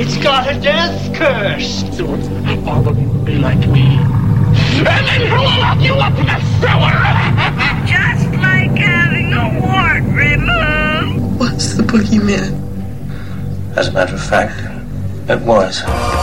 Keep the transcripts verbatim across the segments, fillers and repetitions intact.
It's got a death curse. So all of you will be like me. And then who will lock you up in the cellar? Just like having a wart removed. What's the boogeyman? As a matter of fact, it was.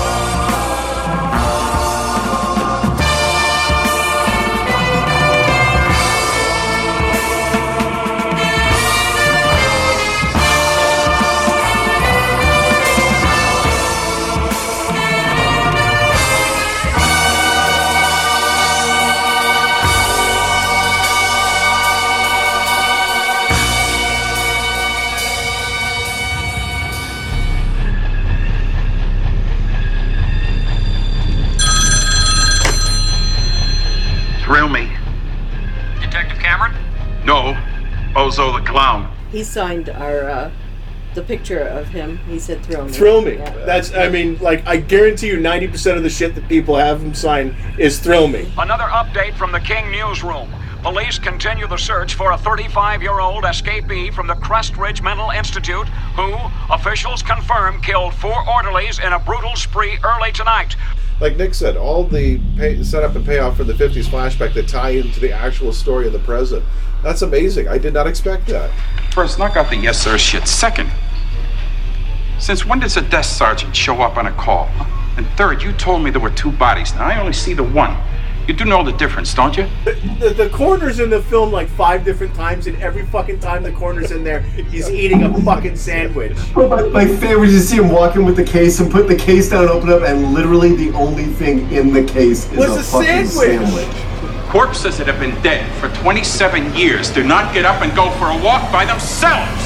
Thrill me. Detective Cameron? No, Ozo the Clown. He signed our, uh, the picture of him. He said thrill me. Thrill me. Yeah. That's, I mean, like, I guarantee you ninety percent of the shit that people have him sign is thrill me. Another update from the King Newsroom. Police continue the search for a thirty-five-year-old escapee from the Crest Ridge Mental Institute who, officials confirm, killed four orderlies in a brutal spree early tonight. Like Nick said, all the pay, setup and payoff for the fifties flashback that tie into the actual story of the present. That's amazing. I did not expect that. First, knock out the yes sir shit. Second, since when does a desk sergeant show up on a call? And third, you told me there were two bodies. Now I only see the one. You do know the difference, don't you? The, the, the coroner's in the film like five different times, and every fucking time the coroner's in there, he's eating a fucking sandwich. Oh, my, my favorite is to see him walk in with the case and put the case down, open up, and literally the only thing in the case is Was a, a fucking sandwich. sandwich. Corpses that have been dead for twenty-seven years do not get up and go for a walk by themselves.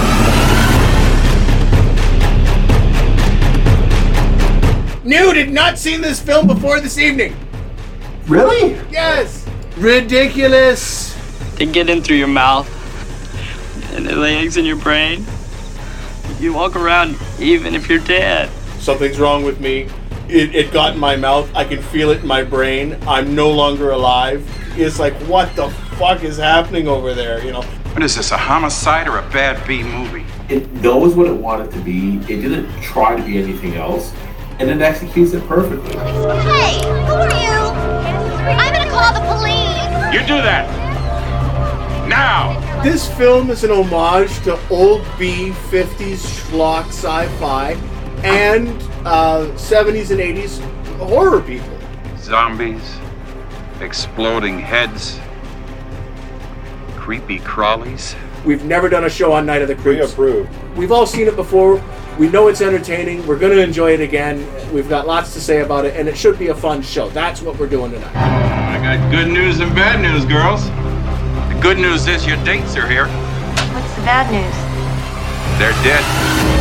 New did not seen this film before this evening. Really? Yes. Ridiculous. They get in through your mouth, and it lays in your brain. You walk around even if you're dead. Something's wrong with me. It, it got in my mouth. I can feel it in my brain. I'm no longer alive. It's like, what the fuck is happening over there? You know. What is this, a homicide or a bad B movie? It knows what it wanted to be. It didn't try to be anything else, and it executes it perfectly. Hey, who are you? I'm gonna call the police. You do that. Now. This film is an homage to old B fifties schlock sci-fi and uh, seventies and eighties horror people. Zombies, exploding heads, creepy crawlies. We've never done a show on Night of the Creeps. We approve. We've all seen it before. We know it's entertaining. We're going to enjoy it again. We've got lots to say about it, and it should be a fun show. That's what we're doing tonight. I got good news and bad news, girls. The good news is your dates are here. What's the bad news? They're dead.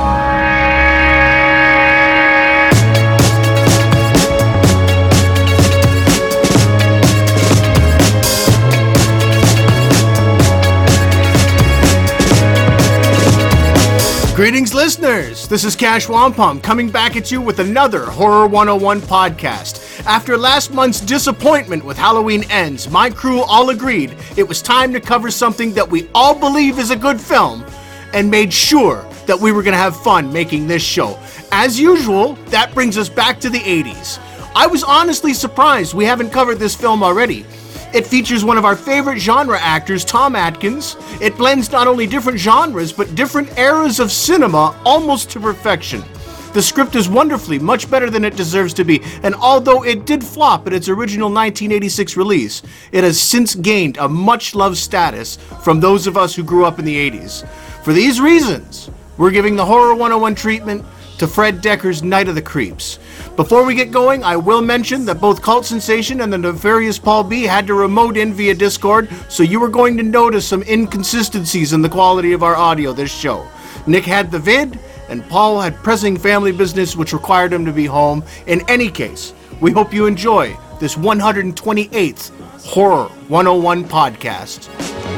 Greetings, listeners! This is Cash Wampum coming back at you with another Horror one oh one podcast. After last month's disappointment with Halloween Ends, my crew all agreed it was time to cover something that we all believe is a good film and made sure that we were going to have fun making this show. As usual, that brings us back to the eighties. I was honestly surprised we haven't covered this film already. It features one of our favorite genre actors, Tom Atkins. It blends not only different genres, but different eras of cinema almost to perfection. The script is wonderfully much better than it deserves to be, and although it did flop at its original nineteen eighty-six release, it has since gained a much-loved status from those of us who grew up in the eighties. For these reasons, we're giving the Horror one oh one treatment to Fred Decker's Night of the Creeps. Before we get going, I will mention that both Cult Sensation and the nefarious Paul B had to remote in via Discord, so you are going to notice some inconsistencies in the quality of our audio this show. Nick had the vid, and Paul had pressing family business which required him to be home. In any case, we hope you enjoy this one hundred twenty-eighth Horror one oh one podcast.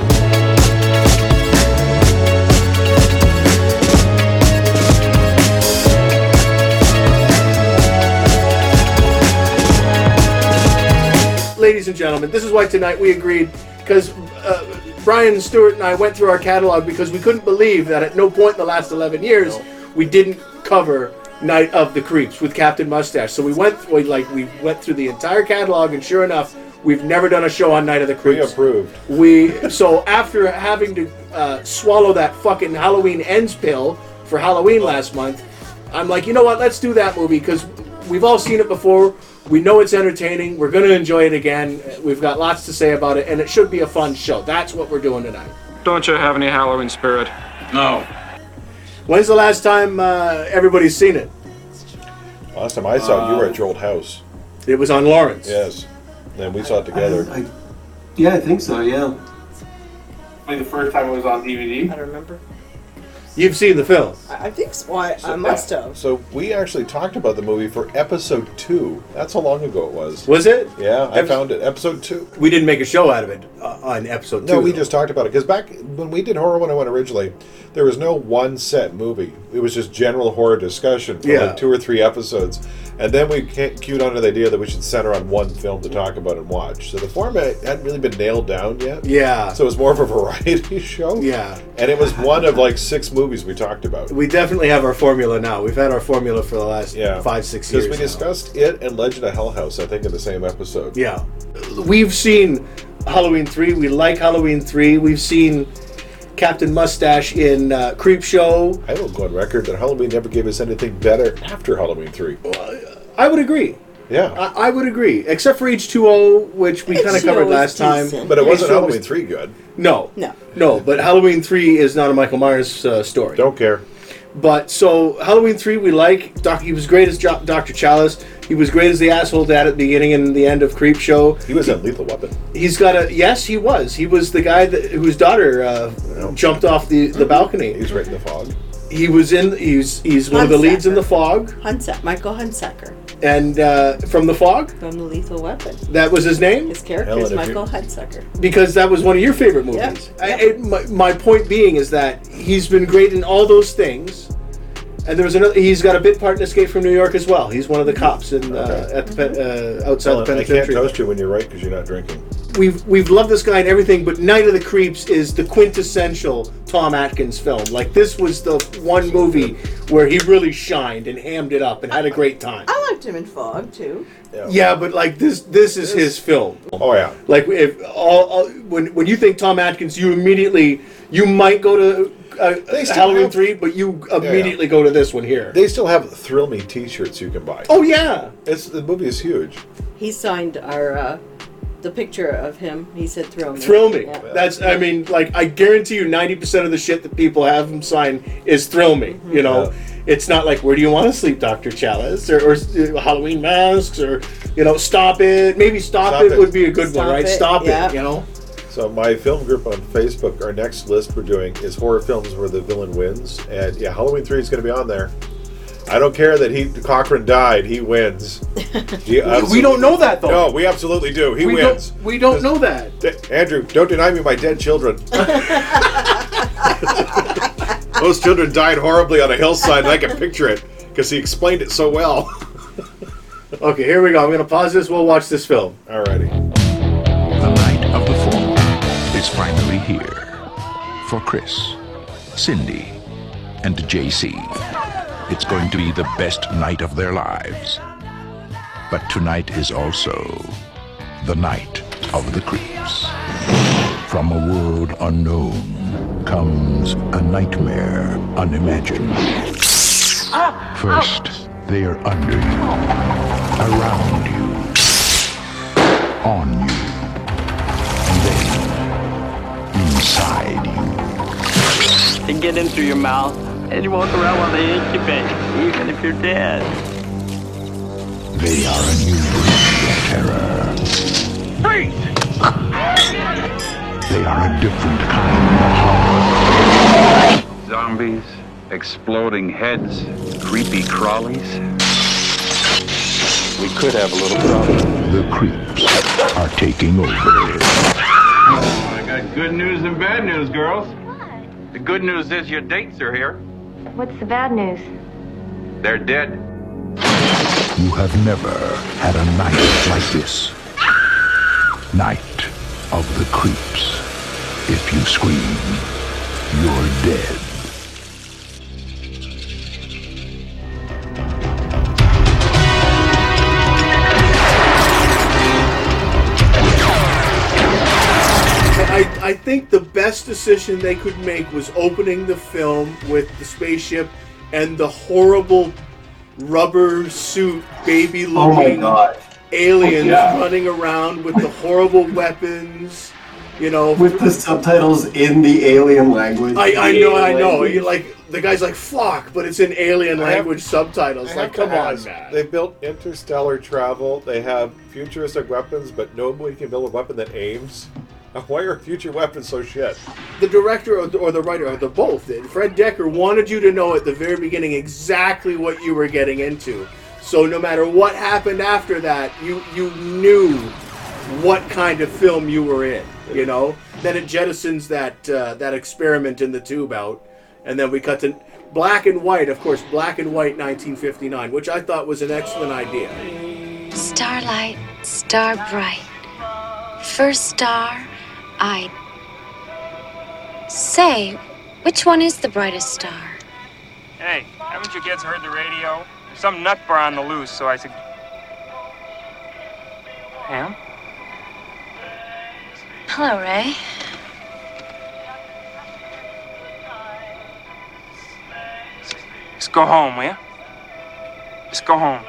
Ladies and gentlemen, this is why tonight we agreed, because uh, Brian Stewart and I went through our catalog because we couldn't believe that at no point in the last eleven years no. we didn't cover Night of the Creeps with Captain Mustache. So we went we, like we went through the entire catalog, and sure enough, we've never done a show on Night of the Creeps. We approved. We so after having to uh, swallow that fucking Halloween Ends pill for Halloween last month, I'm like, you know what? Let's do that movie because we've all seen it before. We know it's entertaining. We're going to enjoy it again. We've got lots to say about it, and it should be a fun show. That's what we're doing tonight. Don't you have any Halloween spirit? No. When's the last time uh, everybody's seen it? Last time I saw it, you were at your old house. It was on Lawrence. Yes. And we saw it together. I, I, yeah, I think so, yeah. I think the first time it was on D V D. I don't remember. You've seen the film. I, I think so. I, So- I must have. So we actually talked about the movie for episode two. That's how long ago it was. Was it? Yeah, I Ep- found it. Episode two. We didn't make a show out of it uh, on episode two. No, we though. just talked about it because back when we did Horror one oh one originally, there was no one set movie. It was just general horror discussion for Yeah. like two or three episodes, and then we ca- queued onto the idea that we should center on one film to talk about and watch. So the format hadn't really been nailed down yet. Yeah. So it was more of a variety show. Yeah. And it was one of like six movies we talked about. We definitely have our formula now. We've had our formula for the last Yeah. five, six years. Because we now. discussed it and Legend of Hell House, I think, in the same episode. Yeah. We've seen Halloween three. We like Halloween three. We've seen Captain Mustache in uh, Creep Show. I will go on record that Halloween never gave us anything better after Halloween three. I would agree. Yeah. I, I would agree. Except for H two O, which we kind of H two O covered was last time. decent. But it wasn't H two O was- Halloween three good. No. No. No, but Halloween three is not a Michael Myers uh, story. Don't care. But so Halloween three, we like. Doc, he was great as jo- Doctor Chalice. He was great as the asshole dad at the beginning and the end of Creep Show. He was in Lethal Weapon. He's got a yes, he was. He was the guy that whose daughter uh, jumped off the, the balcony. He's right in the fog. He was in. He's he's one of the leads in The Fog, Hunsa- Michael Hunsaker and uh, from The Fog. from The Lethal Weapon. That was his name. His character Helen, is if Michael you- Hunsaker. Because that was one of your favorite movies. Yeah. I, it, my, my point being is that he's been great in all those things. And there was another. He's got a bit part in Escape from New York as well. He's one of the cops in uh, Okay. at the pe- uh, outside Well, the I can't penitentiary. toast you when you're right because you're not drinking. We've we've loved this guy and everything, but Night of the Creeps is the quintessential Tom Atkins film. Like this was the one movie where he really shined and hammed it up and had a great time. I liked him in Fog too. Yeah, but like this this is his film. Oh yeah. Like if all, all when when you think Tom Atkins, you immediately you might go to uh, They still Halloween have- three, but you yeah. immediately go to this one here. They still have Thrill Me T-shirts you can buy. Oh yeah, It's the movie is huge. He signed our uh, the picture of him. He said, "Thrill me." Thrill Me. Yeah. That's I mean, like I guarantee you, ninety percent of the shit that people have him sign is Thrill Me. Mm-hmm. You know, Yeah. it's not like Where Do You Want to Sleep, Doctor Chalice, or, or uh, Halloween Masks, or you know, Stop It. Maybe Stop, Stop It, It. would be a good Stop one, right? It, Stop yeah. It. You know. So my film group on Facebook, our next list we're doing is horror films where the villain wins, and yeah, Halloween three is going to be on there. I don't care that he Cochran died; he wins. He We absolutely- don't know that though. No, we absolutely do. He we wins. don't. We don't know that. D- Andrew, don't deny me my dead children. Those children died horribly on a hillside, and I can picture it because he explained it so well. Okay, here we go. I'm going to pause this. We'll watch this film. Alrighty. The night of the fall is finally here for Chris, Cindy, and J C. It's going to be the best night of their lives. But tonight is also the night of the creeps. From a world unknown comes a nightmare unimagined. First, they are under you, around you, on you, and then inside you. They get in through your mouth, and you walk around while they incubate, even if you're dead. They are a new breed of terror. Freeze! They are a different kind of horror. Zombies, exploding heads, creepy crawlies. We could have a little problem. The creeps are taking over. I got good news and bad news, girls. The good news is your dates are here. What's the bad news? They're dead. You have never had a night like this. Night of the creeps. If you scream, you're dead. best decision they could make was opening the film with the spaceship and the horrible rubber suit baby looking oh my God. aliens oh, yeah. running around with the horrible weapons, you know. With the subtitles in the alien language. I, I know, I know. Language. You like the guy's like fuck, but it's in alien I have- language subtitles. I Like, have to come on, ask, man. They built interstellar travel. They have futuristic weapons, but nobody can build a weapon that aims. Why are future weapons so shit? The director or the, or the writer, or the both did. Fred Decker wanted you to know at the very beginning exactly what you were getting into. So no matter what happened after that, you you knew what kind of film you were in. You know. Then it jettisons that uh, that experiment in the tube out, and then we cut to black and white. Of course, black and white, nineteen fifty-nine, which I thought was an excellent idea. Starlight, star bright, first star I. Say, which one is the brightest star? Hey, haven't you kids heard the radio? There's some nutbar on the loose, so I said... Pam? Hello, Ray. Just go home, will ya? Just go home.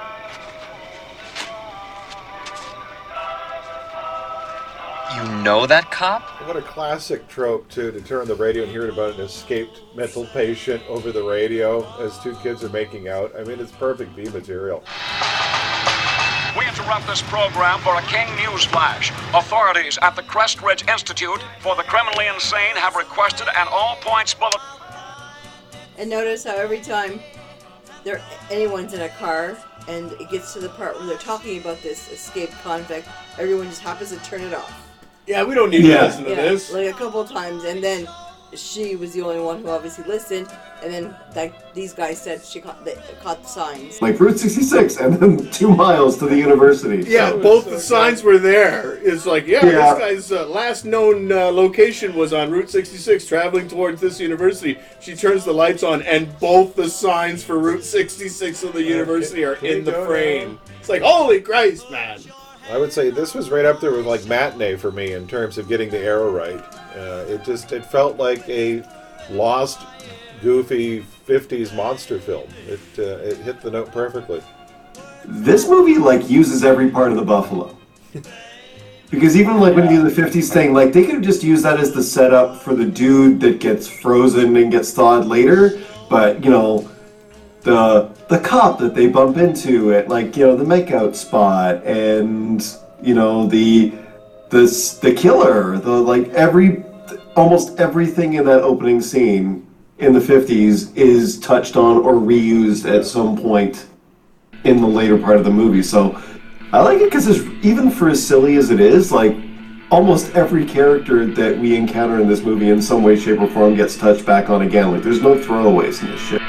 You know that cop? What a classic trope, too, to turn on the radio and hear about an escaped mental patient over the radio as two kids are making out. I mean, it's perfect B material. We interrupt this program for a King News Flash. Authorities at the Crest Ridge Institute for the Criminally Insane have requested an all-points bulletin. And notice how every time there anyone's in a car and it gets to the part where they're talking about this escaped convict, everyone just happens to turn it off. Yeah, we don't need Yeah. to listen to Yeah, this. like a couple of times, and then she was the only one who obviously listened, and then like these guys said she caught they caught the signs. Like Route sixty-six, and then two miles to the university. Yeah, So both it's, the uh, signs were there. It's like, yeah, Yeah. this guy's uh, last known uh, location was on Route sixty-six, traveling towards this university. She turns the lights on, and both the signs for Route sixty-six of the university are can in we the go frame. It's like, holy Christ, man! I would say this was right up there with like Matinee for me in terms of getting the era right. Uh, it just it felt like a lost, goofy fifties monster film. It uh, it hit the note perfectly. This movie like uses every part of the buffalo. Because even like when you do the fifties thing, like they could have just used that as the setup for the dude that gets frozen and gets thawed later. But you know, the the cop that they bump into at like you know the makeout spot, and you know the the the killer, the like every almost everything in that opening scene in the fifties is touched on or reused at some point in the later part of the movie. So I like it because even for as silly as it is, like almost every character that we encounter in this movie in some way, shape, or form gets touched back on again. Like there's no throwaways in this shit.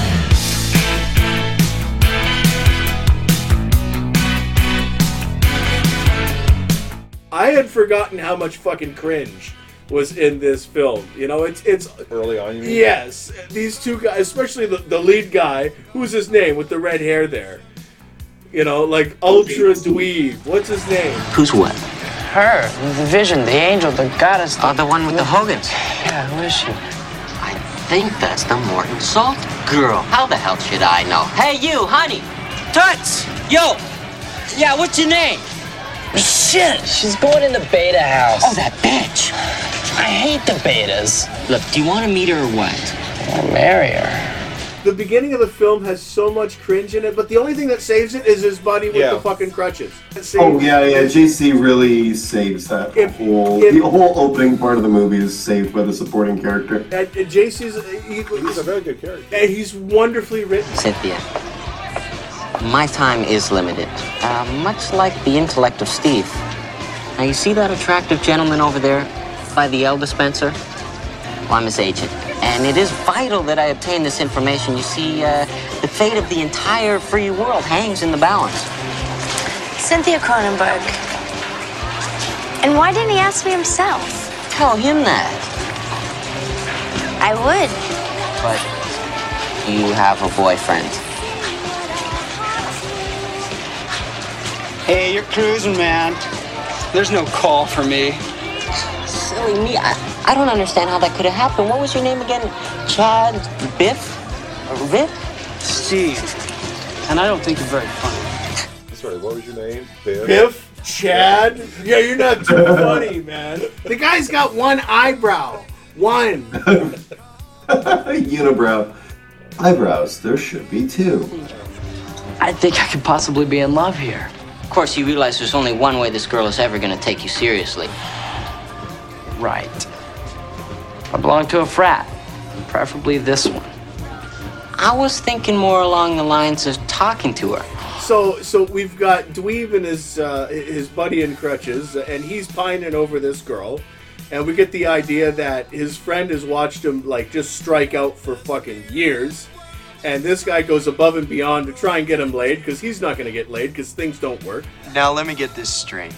I had forgotten how much fucking cringe was in this film. You know, it's it's early on. You mean? Yes, these two guys, especially the, the lead guy, who's his name with the red hair there. You know, like ultra dweeb. What's his name? Who's what? Her, the vision, the angel, the goddess. Oh, the one with the Hogans. Yeah, who is she? I think that's the Morton Salt girl. How the hell should I know? Hey, you, honey. Toots! Yo! Yeah, what's your name? Shit, she's going in the beta house. Oh, that bitch. I hate the betas. Look, do you want to meet her or what? I'll marry her. The beginning of the film has so much cringe in it, but the only thing that saves it is his buddy with Yeah. the fucking crutches. That saves Oh yeah, yeah. it. J C really saves that If- whole. if- the whole opening part of the movie is saved by the supporting character. And, and J C's he, He's a very good character. and he's wonderfully written. Cynthia, my time is limited, uh, much like the intellect of Steve. Now, you see that attractive gentleman over there by the ale dispenser? Well, I'm his agent, and it is vital that I obtain this information. You see, uh, the fate of the entire free world hangs in the balance. Cynthia Cronenberg. And why didn't he ask me himself? Tell him that. I would. But you have a boyfriend. Hey, you're cruising, man. There's no call for me. Silly me, I, I don't understand how that could have happened. What was your name again? Chad Biff? Or Vic? Steve. And I don't think you're very funny. Sorry, what was your name? Biff? Biff? Chad? Yeah, you're not too funny, man. The guy's got one eyebrow. One. Unibrow. Eyebrows, there should be two. I think I could possibly be in love here. Of course, you realize there's only one way this girl is ever going to take you seriously. Right. I belong to a frat, preferably this one. I was thinking more along the lines of talking to her. So, so we've got Dweeb and his uh, his buddy in crutches, and he's pining over this girl, and we get the idea that his friend has watched him like just strike out for fucking years, and this guy goes above and beyond to try and get him laid because he's not going to get laid because things don't work. Now let me get this straight.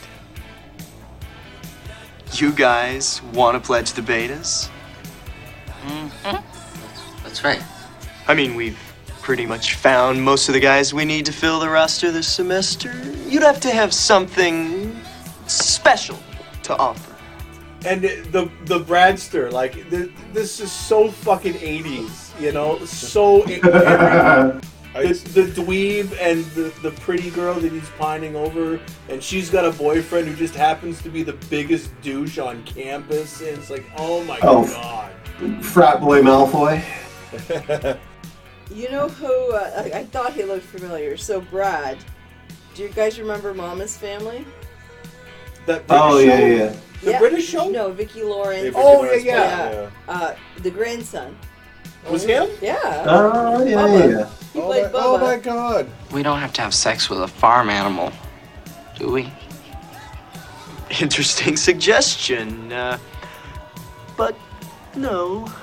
You guys want to pledge the betas? Mm-hmm. That's right. I mean, we've pretty much found most of the guys we need to fill the roster this semester. You'd have to have something special to offer. And the the Bradster, like the, this is so fucking eighties, you know, so every, the, the dweeb and the, the pretty girl that he's pining over, and she's got a boyfriend who just happens to be the biggest douche on campus, and it's like, oh my oh, god, frat boy Malfoy. You know who? Uh, I, I thought he looked familiar. So Brad, do you guys remember Mama's Family? That British oh yeah, show? yeah. The yeah. British show? No, Vicki Lawrence. Yeah, Vicki oh Lawrence, yeah, yeah. yeah. Uh, the grandson. Was him? Yeah. Oh yeah, Bubba. yeah. He Oh played my, Bubba. oh my god. We don't have to have sex with a farm animal, do we? Interesting suggestion. Uh, but no.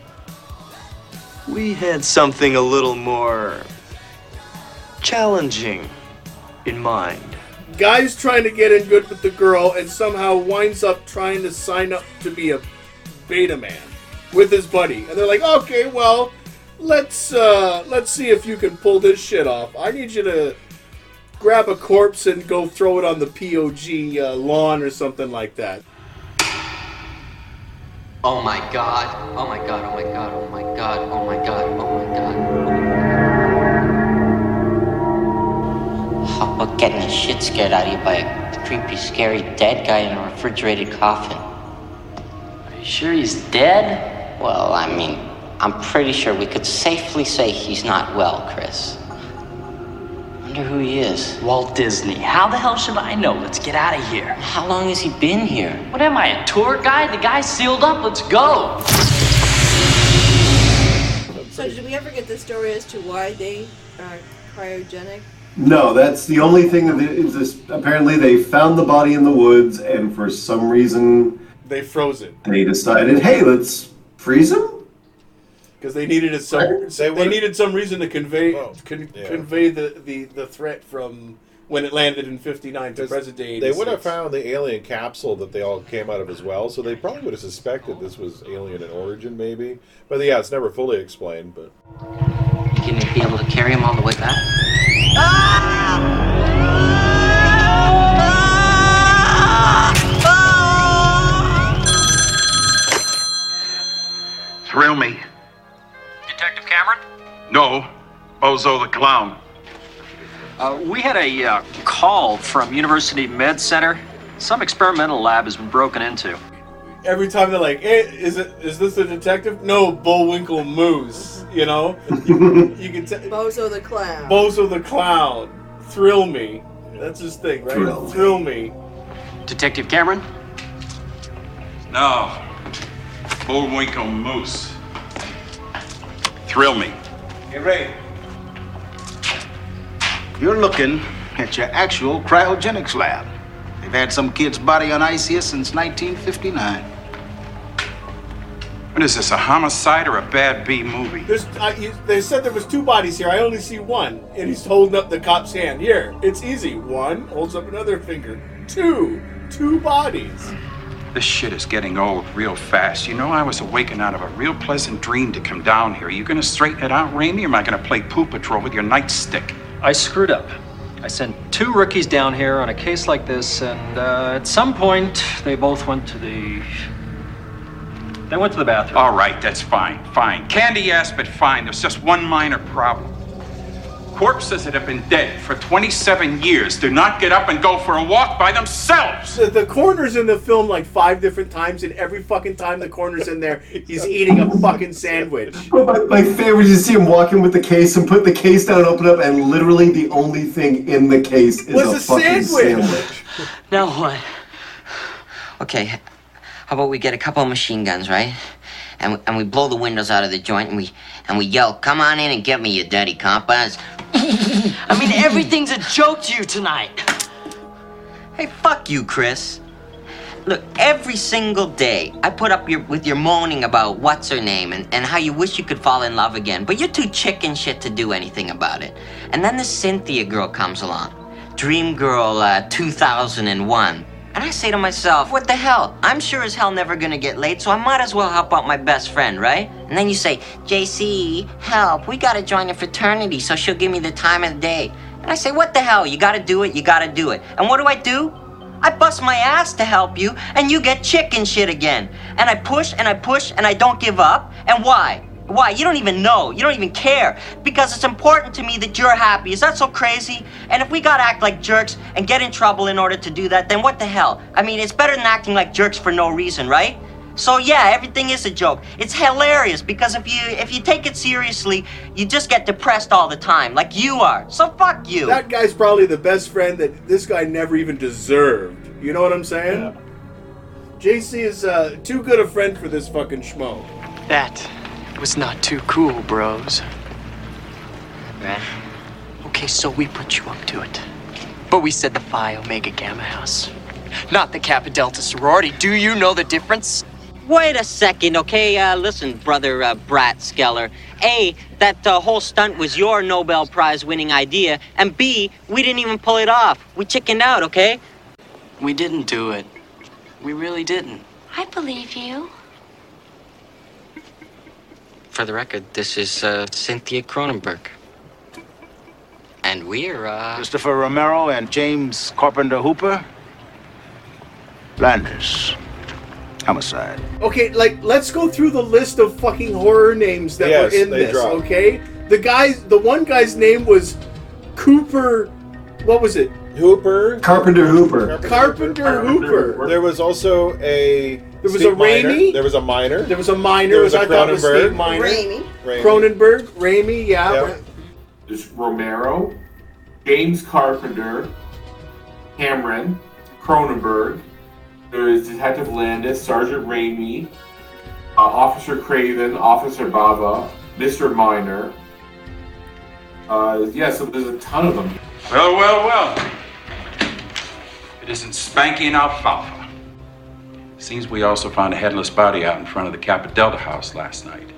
We had something a little more challenging in mind. Guy's trying to get in good with the girl and somehow winds up trying to sign up to be a beta man with his buddy. And they're like, okay, well, let's uh, let's see if you can pull this shit off. I need you to grab a corpse and go throw it on the P O G uh, lawn or something like that. Oh my god, oh my god, oh my god, oh my god, oh my god, oh my god. How about getting the shit scared out of you by a creepy, scary dead guy in a refrigerated coffin? Are you sure he's dead? Well, I mean, I'm pretty sure we could safely say he's not well, Chris. Wonder who he is. Walt Disney. How the hell should I know? Let's get out of here. How long has he been here? What am I, a tour guide? The guy's sealed up. Let's go. So did we ever get the story as to why they are cryogenic? No, that's the only thing that is this. Apparently, they found the body in the woods, and for some reason, they froze it. They decided, hey, let's freeze him. Because they needed a some, they, they needed some reason to convey oh, con, yeah. convey the, the, the threat from when it landed in fifty-nine to present day eighty-six. They would have found the alien capsule that they all came out of as well, so they probably would have suspected this was alien in origin, maybe. But yeah, it's never fully explained. But can you be able to carry him all the way back? Thrill me. Detective Cameron? No, Bozo the Clown. Uh, we had a uh, call from University Med Center. Some experimental lab has been broken into. Every time they're like, hey, is it is this a detective? No, Bullwinkle Moose. You know, you, you can tell. Bozo the Clown. Bozo the Clown. Thrill me. That's his thing, right? Thrill, Thrill me. Detective Cameron? No, Bullwinkle Moose. Thrill me. Hey, Ray. You're looking at your actual cryogenics lab. They've had some kid's body on ice here since nineteen fifty-nine. What is this, a homicide or a bad B movie? There's, uh, you, they said there was two bodies here. I only see one, and he's holding up the cop's hand. Here, it's easy. One holds up another finger. Two, two bodies. This shit is getting old real fast. You know, I was awakened out of a real pleasant dream to come down here. Are you gonna straighten it out, Raimi, or am I gonna play Pooh Patrol with your nightstick? I screwed up. I sent two rookies down here on a case like this, and uh, at some point, they both went to the They went to the bathroom. All right, that's fine, fine. Candy ass, but fine. There's just one minor problem. Corpses that have been dead for twenty-seven years do not get up and go for a walk by themselves. The, the coroner's in the film like five different times, and every fucking time the coroner's in there, he's eating a fucking sandwich. Oh, my, my favorite is to see him walk in with the case and put the case down, open up, and literally the only thing in the case is Was a, a fucking sandwich. sandwich. Now what? Okay, how about we get a couple of machine guns, right? And we, and we blow the windows out of the joint, and we and we yell, "Come on in and get me, you dirty compas." I mean, everything's a joke to you tonight. Hey, fuck you, Chris. Look, every single day I put up your with your moaning about what's her name and, and how you wish you could fall in love again, but you're too chicken shit to do anything about it. And then the Cynthia girl comes along, Dream Girl uh, two thousand one. And I say to myself, what the hell? I'm sure as hell never gonna get laid, so I might as well help out my best friend, right? And then you say, J C, help, we gotta join a fraternity so she'll give me the time of the day. And I say, what the hell? You gotta do it, you gotta do it. And what do I do? I bust my ass to help you, and you get chicken shit again. And I push, and I push, and I don't give up. And why? Why? You don't even know. You don't even care. Because it's important to me that you're happy. Is that so crazy? And if we gotta act like jerks and get in trouble in order to do that, then what the hell? I mean, it's better than acting like jerks for no reason, right? So yeah, everything is a joke. It's hilarious because if you if you take it seriously, you just get depressed all the time, like you are. So fuck you. That guy's probably the best friend that this guy never even deserved. You know what I'm saying? Yeah. J C is uh, too good a friend for this fucking schmo. That was not too cool, bros. Right. Okay, so we put you up to it. But we said the Phi Omega Gamma House, not the Kappa Delta sorority. Do you know the difference? Wait a second, okay? Uh, listen, brother uh, Brat Skeller. A, that uh, whole stunt was your Nobel Prize winning idea. And B, we didn't even pull it off. We chickened out, okay? We didn't do it. We really didn't. I believe you. For the record, this is uh, Cynthia Cronenberg. And we're, uh... Christopher Romero and James Carpenter Hooper. Landis. Homicide. Okay, like, let's go through the list of fucking horror names that yes, were in they this, dropped. okay? The guy's, the one guy's name was Cooper, what was it? Hooper. Carpenter Hooper. Carpenter, Carpenter Hooper. Hooper. There was also a... There was Steve a Raimi. Minor. There was a Minor. There was a Minor, There was which a I thought was Cronenberg. Steve Minor. Raimi. Raimi. Cronenberg, Raimi, yeah. Yep. There's Romero, James Carpenter, Cameron, Cronenberg. There's Detective Landis, Sergeant Raimi, uh, Officer Craven, Officer Bava, Mister Minor. Uh, yeah, so there's a ton of them. Well, well, well. It isn't spanking alfalfa. Seems we also found a headless body out in front of the Kappa Delta house last night.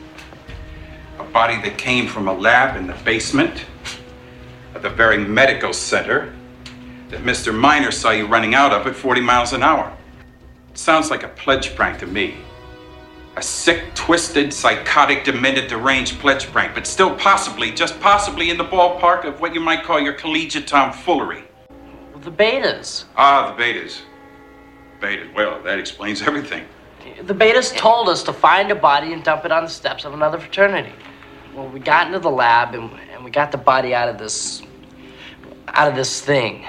A body that came from a lab in the basement of the very medical center that Mister Minor saw you running out of at forty miles an hour. It sounds like a pledge prank to me. A sick, twisted, psychotic, demented, deranged pledge prank, but still possibly, just possibly in the ballpark of what you might call your collegiate tomfoolery. The betas. Ah, the betas. Betas, well, that explains everything. The betas told us to find a body and dump it on the steps of another fraternity. Well, we got into the lab and, and we got the body out of this, out of this thing.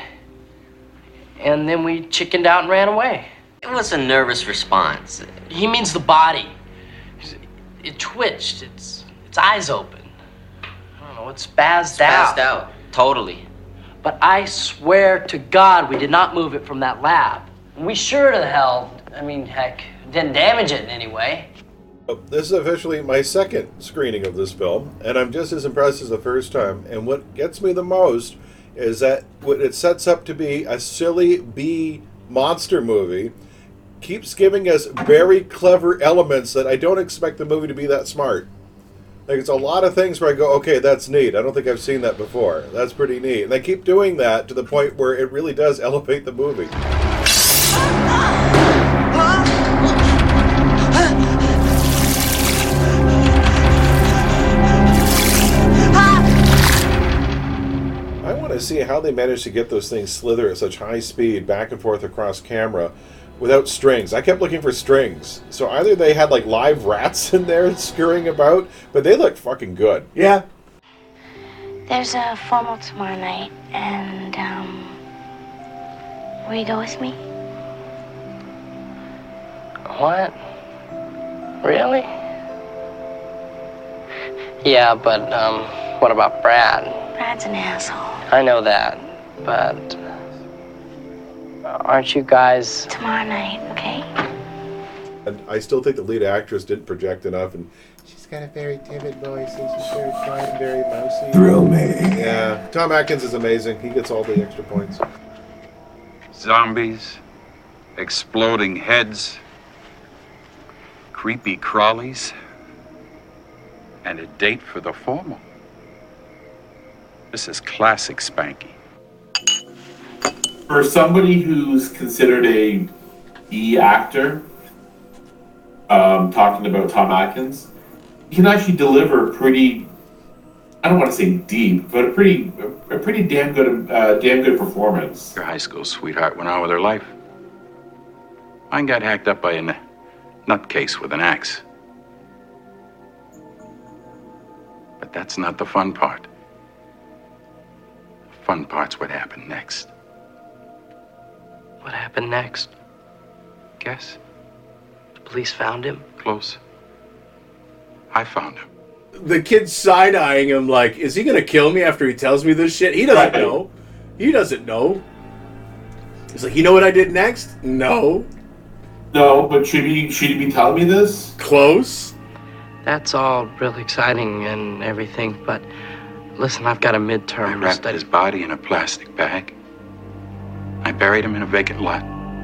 And then we chickened out and ran away. It was a nervous response. He means the body. It twitched. Its its eyes open. I don't know. It spazzed, out. Spazzed out. Totally. But I swear to God, we did not move it from that lab. We sure to the hell, I mean, heck, didn't damage it in any way. This is officially my second screening of this film, and I'm just as impressed as the first time. And what gets me the most is that what it sets up to be a silly B monster movie keeps giving us very clever elements that I don't expect the movie to be that smart. Like, it's a lot of things where I go, okay, that's neat. I don't think I've seen that before. That's pretty neat. And they keep doing that to the point where it really does elevate the movie. I want to see how they managed to get those things slither at such high speed back and forth across camera without strings. I kept looking for strings. So either they had like live rats in there scurrying about, but they looked fucking good. Yeah. There's a formal tomorrow night, and, um, will you go with me? What? Really? Yeah, but, um, what about Brad? Brad's an asshole. I know that, but aren't you guys... Tomorrow night, okay? And I still think the lead actress didn't project enough, and she's got a very timid voice, and she's very quiet and very mousy. Thrill me. Yeah. Tom Atkins is amazing. He gets all the extra points. Zombies, exploding heads, creepy crawlies, and a date for the formal. This is classic Spanky. For somebody who's considered a E actor, um, talking about Tom Atkins, he can actually deliver a pretty, I don't want to say deep, but a pretty, a pretty damn good, uh, damn good performance. Your high school sweetheart went on with her life. Mine got hacked up by a nutcase with an axe. But that's not the fun part. The fun part's what happened next. What happened next? Guess? The police found him? Close. I found him. The kid's side-eyeing him like, is he going to kill me after he tells me this shit? He doesn't Right. know. He doesn't know. He's like, you know what I did next? No. No, but should he, should he be telling me this? Close. That's all real exciting and everything, but listen, I've got a midterm I to wrapped study. his body in a plastic bag. I buried him in a vacant lot.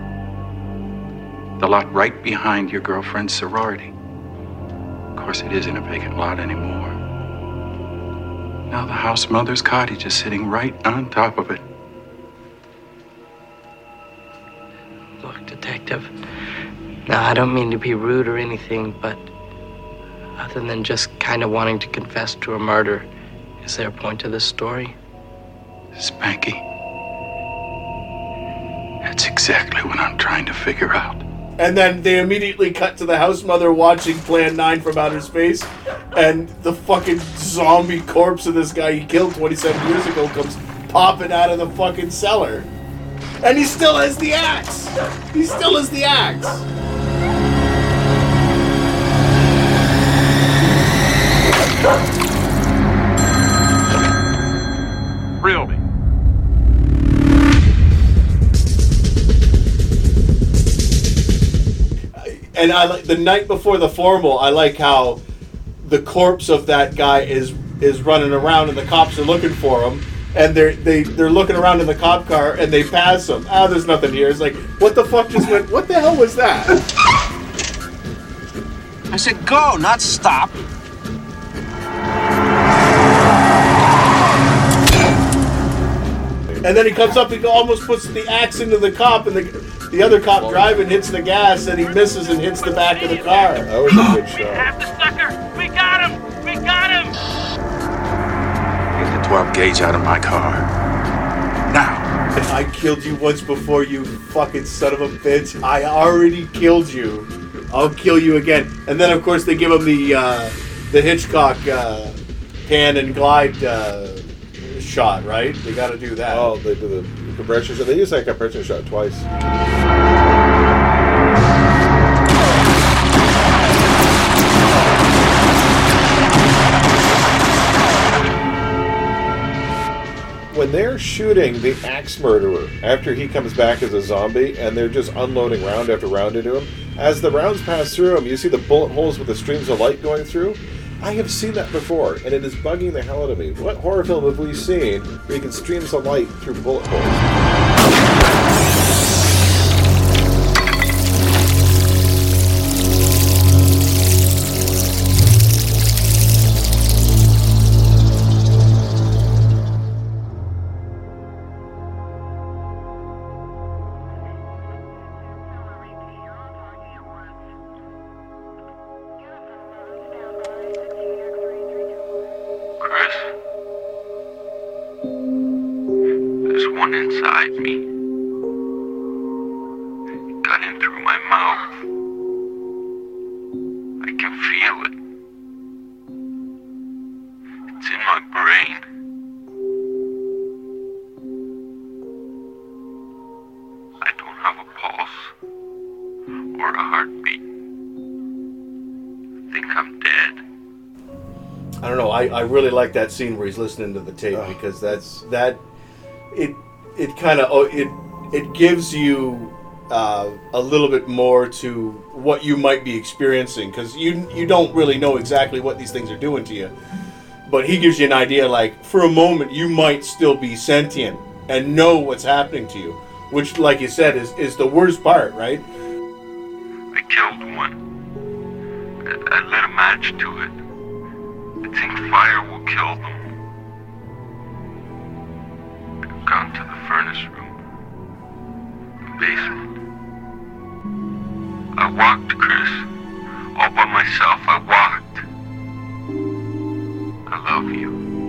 The lot right behind your girlfriend's sorority. Of course, it isn't a vacant lot anymore. Now the house mother's cottage is sitting right on top of it. Look, detective, now I don't mean to be rude or anything, but other than just kind of wanting to confess to a murder, is there a point to this story? Spanky. That's exactly what I'm trying to figure out. And then they immediately cut to the house mother watching Plan nine from outer space, and the fucking zombie corpse of this guy he killed twenty-seven years ago comes popping out of the fucking cellar. And he still has the axe! He still has the axe! Really? And I like the night before the formal, I like how the corpse of that guy is is running around and the cops are looking for him, and they're they they're looking around in the cop car and they pass him. Ah, there's nothing here. It's like, what the fuck just went? What the hell was that? I said go, not stop. And then he comes up, he almost puts the axe into the cop, and the the other cop driving hits the gas, and he misses and hits the back of the car. That was a good shot. Have the sucker! We got him! We got him! Get the twelve gauge out of my car. Now. I killed you once before, you fucking son of a bitch. I already killed you. I'll kill you again. And then, of course, they give him the uh, the Hitchcock uh, pan and glide uh, shot, right? They got to do that. Oh, they do the compression shot. They use that compression shot twice. When they're shooting the axe murderer after he comes back as a zombie, and they're just unloading round after round into him, as the rounds pass through him, you see the bullet holes with the streams of light going through. I have seen that before, and it is bugging the hell out of me. What horror film have we seen where you can streams of light through bullet holes? There's one inside me. Got in through It's in my brain. I don't have a pulse or a heartbeat. I think I'm dead. I don't know. I, I really like that scene where he's listening to the tape oh. because that's that. It it kind of oh, it it gives you uh, a little bit more to what you might be experiencing because you you don't really know exactly what these things are doing to you, but he gives you an idea. Like for a moment, you might still be sentient and know what's happening to you, which, like you said, is is the worst part, right? I killed one. I, I lit a match to it. I think fire will kill them. I've gone to the furnace room, the basement. I walked, Chris. All by myself, I walked. I love you.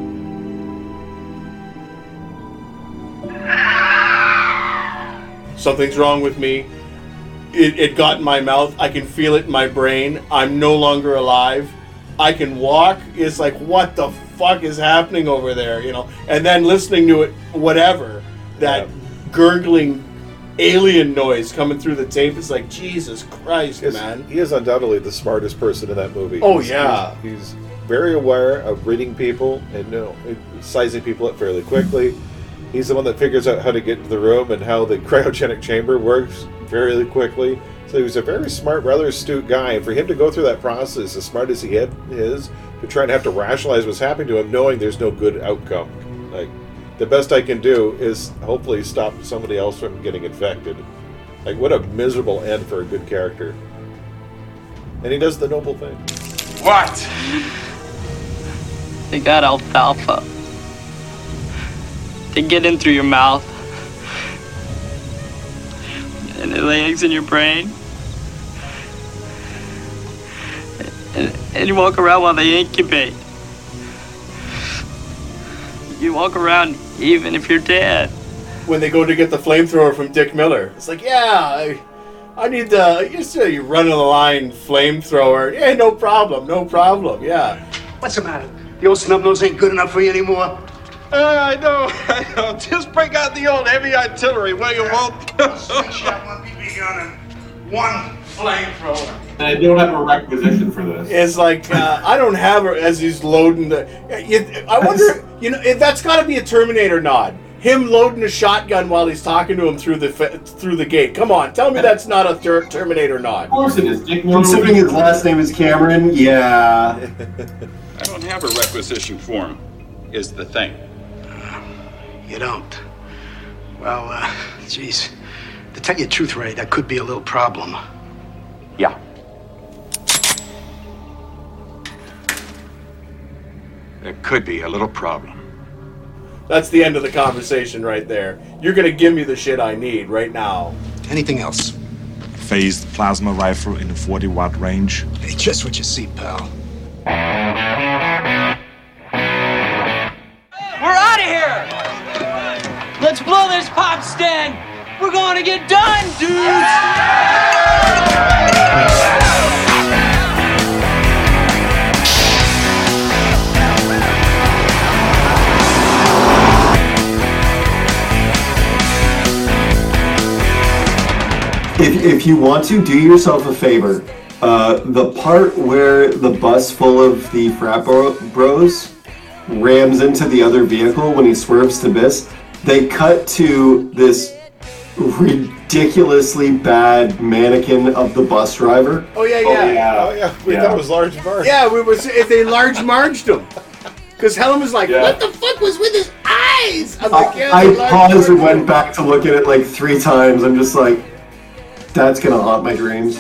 Something's wrong with me. It, it got in my mouth. I can feel it in my brain. I'm no longer alive. I can walk. It's like, what the fuck is happening over there, you know? And then listening to it, whatever, that yeah. gurgling alien noise coming through the tape, it's like, Jesus Christ, he is, man. He is undoubtedly the smartest person in that movie. Oh, he's, yeah. He's, he's very aware of reading people and you know, sizing people up fairly quickly. He's the one that figures out how to get into the room and how the cryogenic chamber works fairly quickly. So he was a very smart, rather astute guy, and for him to go through that process, as smart as he had, is, to try and have to rationalize what's happening to him, knowing there's no good outcome. Like, the best I can do is hopefully stop somebody else from getting infected. Like, what a miserable end for a good character. And he does the noble thing. What? They got alfalfa. They get in through your mouth. And they lay eggs in your brain. And, and you walk around while they incubate. You walk around even if you're dead. When they go to get the flamethrower from Dick Miller, it's like, yeah, I, I need the, you see, you run of the line flamethrower. Yeah, no problem, no problem, yeah. What's the matter? The old snub nose ain't good enough for you anymore? Uh, I know, I know. Just break out the old heavy artillery, will you, Walt? Slingshot, one B B gun, and one flamethrower. I don't have a requisition for this. It's like, uh, I don't have her as he's loading the... I wonder, you know, if that's got to be a Terminator nod. Him loading a shotgun while he's talking to him through the through the gate. Come on, tell me that's not a ter- Terminator nod. Of course it is, Dick. Considering his last name is Cameron, yeah. I don't have a requisition form, is the thing. You don't? Well, uh, geez. To tell you the truth, Ray, that could be a little problem. Yeah. There could be a little problem. That's the end of the conversation right there. You're gonna give me the shit I need right now. Anything else? Phased plasma rifle in the forty watt range. Hey, just what you see, pal. We're out of here! Let's blow this pop stand! We're gonna get done, dudes! If, if you want to, do yourself a favor. Uh, the part where the bus full of the frat bro- bros rams into the other vehicle when he swerves to miss, they cut to this ridiculously bad mannequin of the bus driver. Oh yeah, yeah, oh yeah. Oh, yeah. We yeah. thought it was Large Marge. Yeah, we was if they large marged him, because Helen was like, yeah. "What the fuck was with his eyes?" I'm like, yeah, I, I paused and went back to look at it like three times. I'm just like, that's gonna haunt my dreams.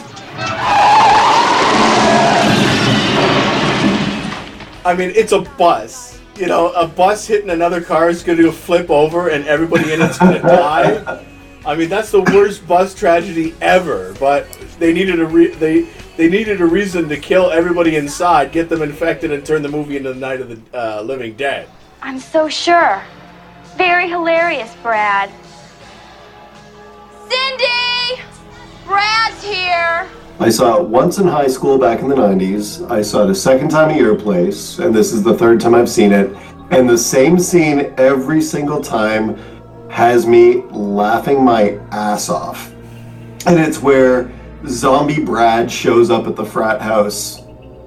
I mean, it's a bus. You know, a bus hitting another car is going to flip over and everybody in it's going to die. I mean, that's the worst bus tragedy ever. But they needed a re- they they needed a reason to kill everybody inside, get them infected, and turn the movie into the Night of the uh, Living Dead. I'm so sure. Very hilarious, Brad. Cindy! Brad's here. I saw it once in high school back in the nineties. I saw it a second time at your place, and this is the third time I've seen it. And the same scene every single time has me laughing my ass off. And it's where Zombie Brad shows up at the frat house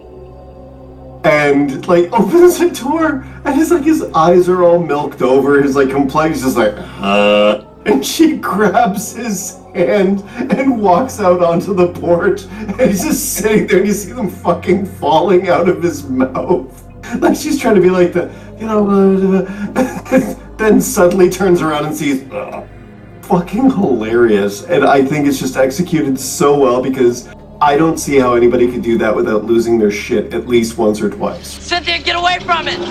and like opens the door, and it's like his eyes are all milked over. His like complex just like, huh? And she grabs his hand and walks out onto the porch, and he's just sitting there, and you see them fucking falling out of his mouth. Like she's trying to be like the, you know, uh, then suddenly turns around and sees, uh, fucking hilarious. And I think it's just executed so well, because I don't see how anybody could do that without losing their shit at least once or twice. Cynthia, get away from it!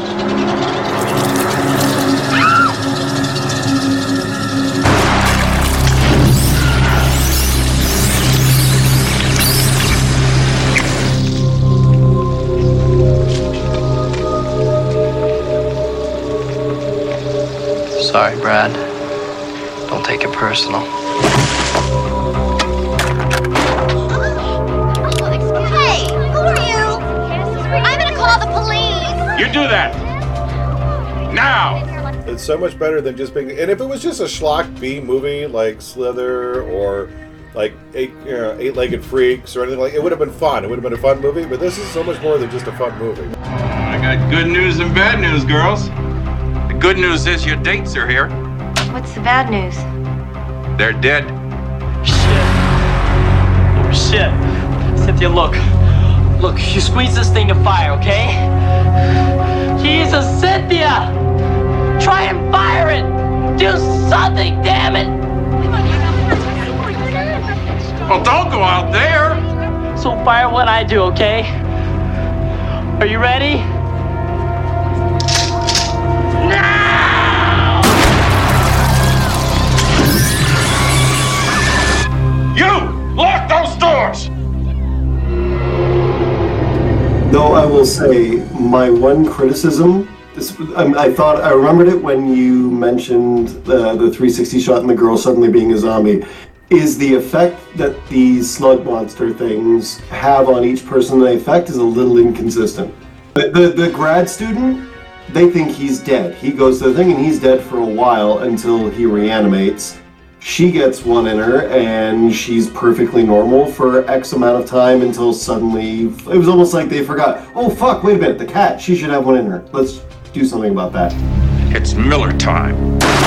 Sorry, Brad. Don't take it personal. Hey, who are you? I'm gonna call the police. You do that! Now! It's so much better than just being... And if it was just a schlock B movie like Slither or like Eight, you know, Eight-Legged Freaks or anything like it would have been fun. It would have been a fun movie, but this is so much more than just a fun movie. I got good news and bad news, girls. The good news is your dates are here. What's the bad news? They're dead. Oh, shit. Cynthia, look. Look, you squeeze this thing to fire, okay? Jesus, Cynthia! Try and fire it! Do something, damn it! Well, don't go out there! So fire what I do, okay? Are you ready? Now! You! Lock those doors! Though I will say, my one criticism, this, I, I thought, I remembered it when you mentioned the, the three sixty shot and the girl suddenly being a zombie, is the effect that these slug monster things have on each person. The effect is a little inconsistent. The, the, the grad student, they think he's dead. He goes to the thing and he's dead for a while until he reanimates. She gets one in her, and she's perfectly normal for X amount of time until suddenly, it was almost like they forgot, oh fuck, wait a minute, the cat, she should have one in her. Let's do something about that. It's Miller time.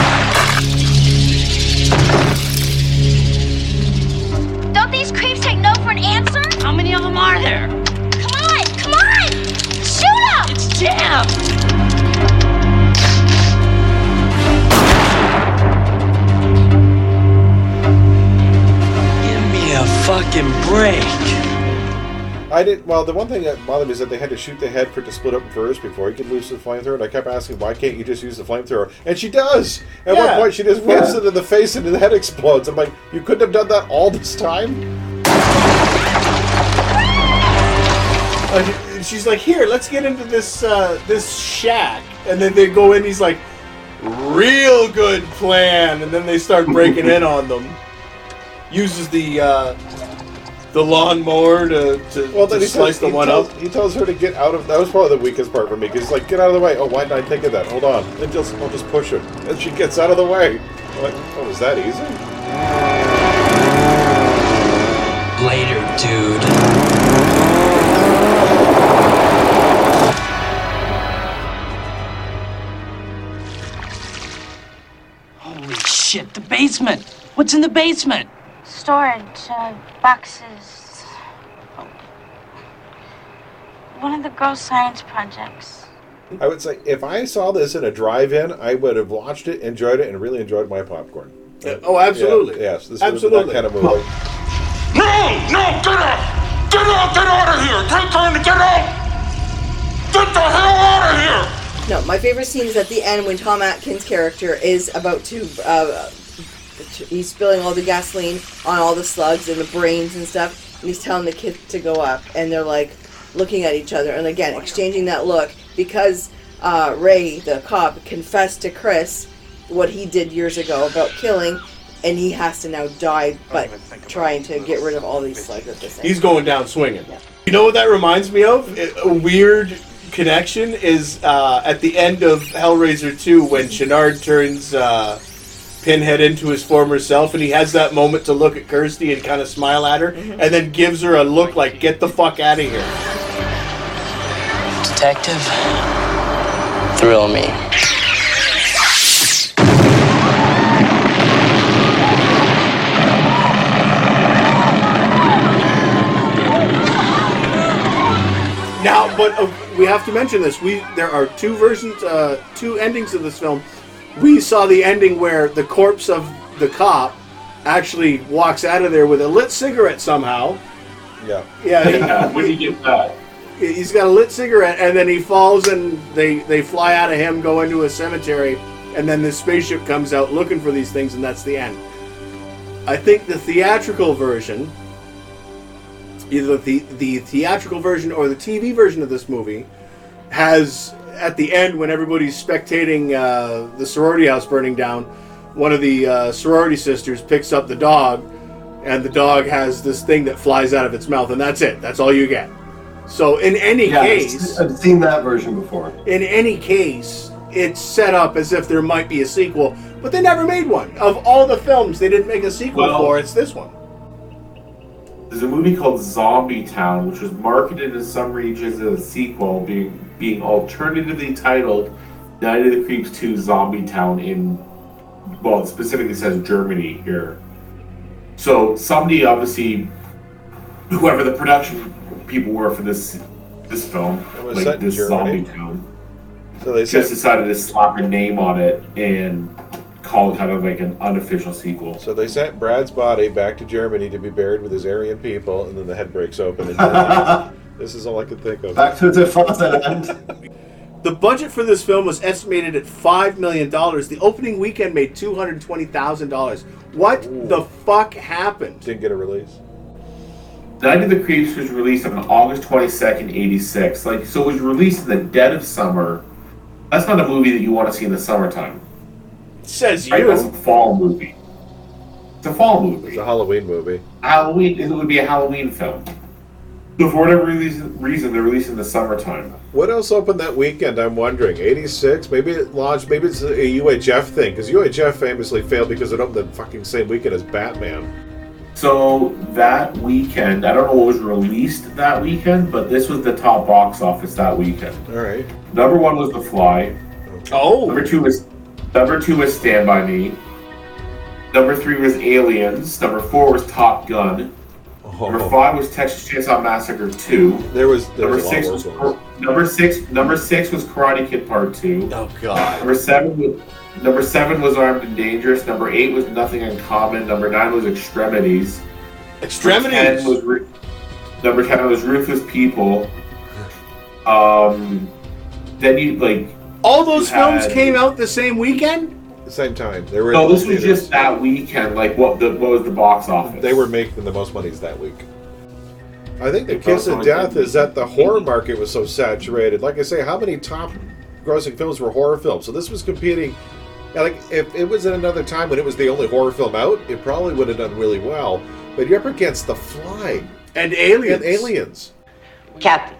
Don't these creeps take no for an answer? How many of them are there? Come on, come on! Shoot them! It's jammed! A fucking break. I did. Well, the one thing that bothered me is that they had to shoot the head for it to split up first before he could use the flamethrower. And I kept asking, why can't you just use the flamethrower? And she does. At Yeah. one point, she just whips Yeah. it in the face and the head explodes. I'm like, you couldn't have done that all this time. Uh, she's like, here, let's get into this uh, this shack. And then they go in, he's like, real good plan. And then they start breaking in on them. Uses the uh, the lawnmower to, to, Well, to then he slice tells, the he one tells, up. He tells her to get out of. That was probably the weakest part for me because he's like, get out of the way. Oh, why didn't I think of that? Hold on. And just I'll just push her, and she gets out of the way. I'm like, oh, was that easy? Later, dude. Holy shit, the basement! What's in the basement? Storage, uh, boxes. One of the girls' science projects. I would say if I saw this in a drive-in, I would have watched it, enjoyed it, and really enjoyed my popcorn. Oh, absolutely. Yeah, yes, this Absolutely. was that kind of movie. No! No! Get out! Get out! Get out of here! Take turn to get out! Get the hell out of here! No, my favorite scene is at the end when Tom Atkins' character is about to, uh, he's spilling all the gasoline on all the slugs and the brains and stuff, and he's telling the kids to go up, and they're like looking at each other, and again, exchanging that look, because uh, Ray, the cop, confessed to Chris what he did years ago about killing, and he has to now die, but trying to get rid of all these slugs at the same time. He's going down swinging. Yeah. You know what that reminds me of? A weird connection is uh, at the end of Hellraiser two when Channard turns uh, Pinhead into his former self, and he has that moment to look at Kirsty and kind of smile at her, mm-hmm. and then gives her a look like, get the fuck out of here. Detective, thrill me. Now, but uh, we have to mention this. We there are two versions, uh, two endings of this film. We saw the ending where the corpse of the cop actually walks out of there with a lit cigarette somehow. Yeah. Yeah. He, Where did he get that? He's got a lit cigarette, and then he falls, and they they fly out of him, go into a cemetery, and then this spaceship comes out looking for these things, and that's the end. I think the theatrical version. Either the, the theatrical version or the T V version of this movie has, at the end, when everybody's spectating uh, the sorority house burning down, one of the uh, sorority sisters picks up the dog, and the dog has this thing that flies out of its mouth, and that's it. That's all you get. So in any yeah, case... I've seen that version before. In any case, it's set up as if there might be a sequel, but they never made one. Of all the films they didn't make a sequel well, for, it's this one. There's a movie called Zombie Town, which was marketed in some regions as a sequel, being being alternatively titled Night of the Creeps two Zombie Town in, well, it specifically says Germany here. So somebody, obviously, whoever the production people were for this this film, It was like set in this Germany. Zombie Town, So they just said, decided to slap a name on it and call it kind of like an unofficial sequel. so they sent Brad's body back to Germany to be buried with his Aryan people, and then the head breaks open. And this is all I could think of. Back to the Fatherland. The budget for this film was estimated at five million dollars. The opening weekend made two hundred twenty thousand dollars. What Ooh. the fuck happened? Didn't get a release. Night of the Creeps was released on August twenty-second, eighty-six. Like, so it was released in the dead of summer. That's not a movie that you want to see in the summertime. Says you. Right? That's a fall movie. It's a fall movie. It's a Halloween movie. Halloween. It would be a Halloween film. So for whatever reason, reason they're released in the summertime. What else opened that weekend, I'm wondering? eighty-six? Maybe it launched, maybe it's a U H F thing, because U H F famously failed because it opened the fucking same weekend as Batman. So that weekend, I don't know what was released that weekend, but this was the top box office that weekend. All right. Number one was The Fly. Oh. Number two was Number two was Stand By Me. Number three was Aliens. Number four was Top Gun. Oh. Number five was Texas Chainsaw Massacre two. There was there number was a lot six worse was ones. number six. Number six was Karate Kid Part Two. Oh god. Number seven was number seven was Armed and Dangerous. Number eight was Nothing Uncommon. Number nine was Extremities. Extremities. Number ten was, Ru- number ten was Ruthless People. Um, then you like all those you films had- came out the same weekend? The same time. They were No, in this was theaters. just that weekend. Like what the what was the box office? They were making the most monies that week. I think the They kiss of probably death did. is that the horror market was so saturated. Like I say, how many top grossing films were horror films? So this was competing. Yeah, like if it was in another time when it was the only horror film out, it probably would have done really well. But you're up against The Fly and Aliens. And Aliens. Captain.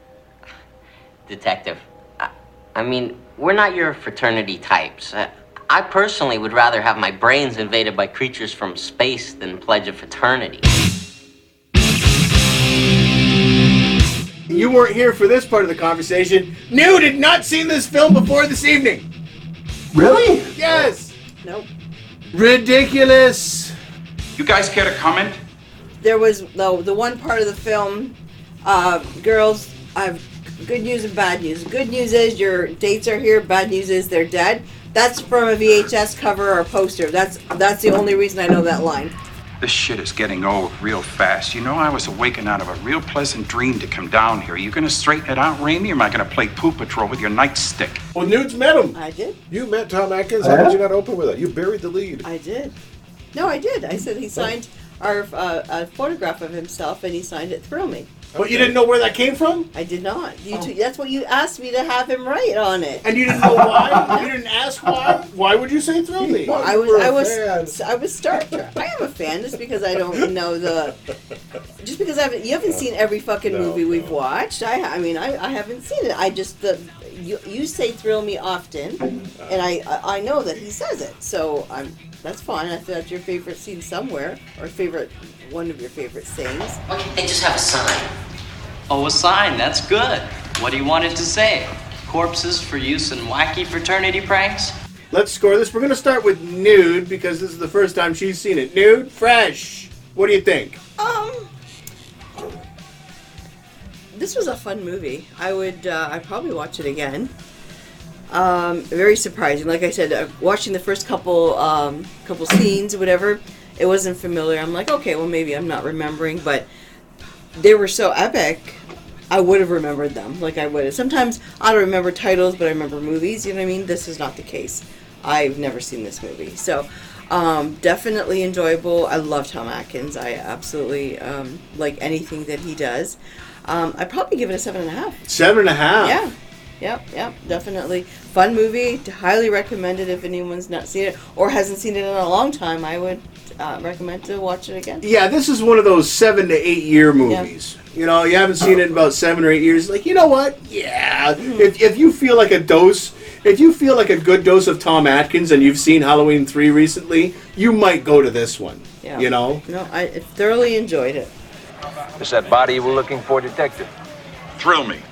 Detective. I, I mean, we're not your fraternity types. Uh, I personally would rather have my brains invaded by creatures from space than pledge a fraternity. You weren't here for this part of the conversation. New did not see this film before this evening. Really? Yes. Nope. Ridiculous. You guys care to comment? There was no the one part of the film. Uh, girls, I have good news and bad news. Good news is your dates are here. Bad news is they're dead. That's from a V H S cover or poster. That's that's the only reason I know that line. This shit is getting old real fast. You know, I was awakened out of a real pleasant dream to come down here. Are you gonna straighten it out, Raimi, or am I gonna play Poo Patrol with your nightstick? Well, Newt's met him. I did. You met Tom Atkins. How did you not open with it? You buried the lead. I did. No, I did. I said he signed our uh, a photograph of himself, and he signed it. Thrill Me. But you didn't know where that came from? I did not. You Oh. t- that's what you asked me to have him write on it. And you didn't know why? You didn't ask why? Why would you say Thrill Me? Well, I was, I was, I was Star Trek. I am a fan just because I don't know the, just because I haven't. You haven't seen every fucking No, movie we've no. watched. I, I mean, I, I haven't seen it. I just the, you, you say Thrill Me often, and I, I, I know that he says it. So I'm, that's fine. I thought that's your favorite scene somewhere, or favorite, one of your favorite sayings. Why can't they just have a sign? Oh, a sign. That's good. What do you want it to say? Corpses for use in wacky fraternity pranks? Let's score this. We're going to start with Nude because this is the first time she's seen it. Nude, fresh. What do you think? Um, this was a fun movie. I would, uh, I'd probably watch it again. Um, very surprising. Like I said, uh, watching the first couple, um, couple scenes or whatever, it wasn't familiar. I'm like, okay, well maybe I'm not remembering, but they were so epic. I would have remembered them, like I would have. Sometimes I don't remember titles, but I remember movies. You know what I mean? This is not the case. I've never seen this movie, so um, definitely enjoyable. I love Tom Atkins. I absolutely um, like anything that he does. Um, I'd probably give it a seven and a half. Seven and a half? Yeah. Yep, yep, definitely. Fun movie. Highly recommend it if anyone's not seen it or hasn't seen it in a long time. I would uh, recommend to watch it again. Yeah, this is one of those seven to eight year movies. You know, you haven't seen it in about seven or eight years. Like, you know what? Yeah. If, if you feel like a dose, if you feel like a good dose of Tom Atkins and you've seen Halloween three recently, you might go to this one. Yeah. You know? No, I thoroughly enjoyed it. Is that body you were looking for, Detective? Thrill Me.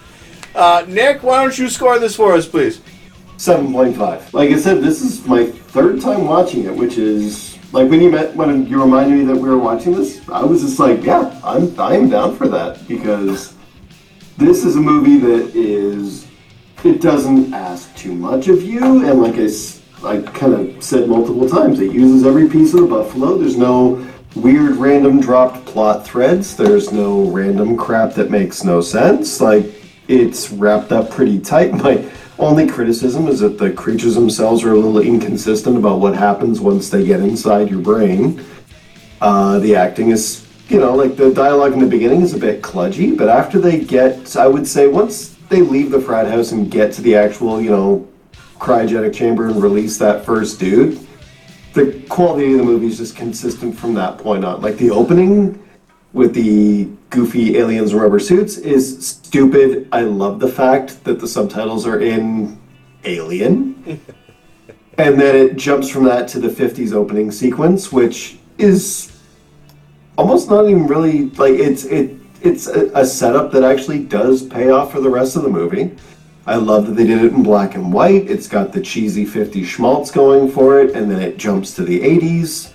Uh, Nick, why don't you score this for us, please? seven point five. Like I said, this is my third time watching it, which is like when you met when you reminded me that we were watching this, I was just like, yeah, I'm I'm down for that because this is a movie that is it doesn't ask too much of you, and like I, s- I kind of said multiple times, it uses every piece of the Buffalo. There's no weird random dropped plot threads. There's no random crap that makes no sense. Like it's wrapped up pretty tight. My only criticism is that the creatures themselves are a little inconsistent about what happens once they get inside your brain. Uh, the acting is, you know, like the dialogue in the beginning is a bit kludgy, but after they get, I would say, once they leave the frat house and get to the actual, you know, cryogenic chamber and release that first dude, the quality of the movie is just consistent from that point on. Like the opening with the goofy aliens in rubber suits is stupid. I love the fact that the subtitles are in Alien. And then it jumps from that to the fifties opening sequence, which is almost not even really, like, it's it it's a, a setup that actually does pay off for the rest of the movie. I love that they did it in black and white. It's got the cheesy fifties schmaltz going for it, and then it jumps to the eighties.